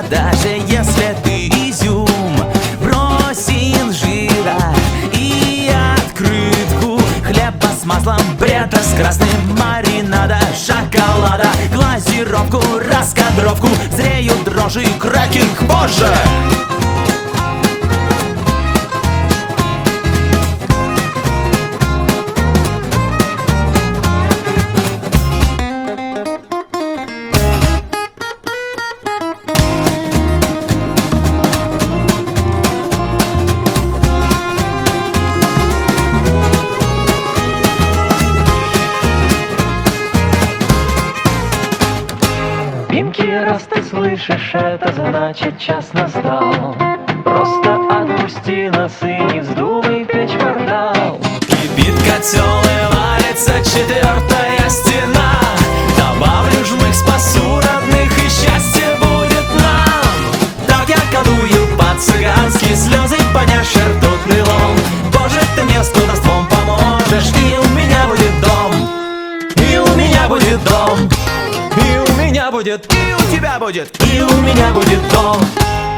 Даже если ты изюм, брось инжира и открытку хлеба с маслом, брета с красным, маринада, шоколада, глазировку, раскадровку, зреют дрожжи, крекинг, позже. Пинки, раз ты слышишь, это значит час настал. Просто отпусти нас и не вздумай печь бардал. Кипит котел и валится четвертая стена. Добавлю жмых, спасу родных, и счастье будет нам. Так я колдую по-цыгански, слезы поняшь ртутный лом. Боже, ты мне с колдовством поможешь, и у меня будет дом, и у меня будет дом, и у меня будет, и у тебя будет, и у меня будет дом.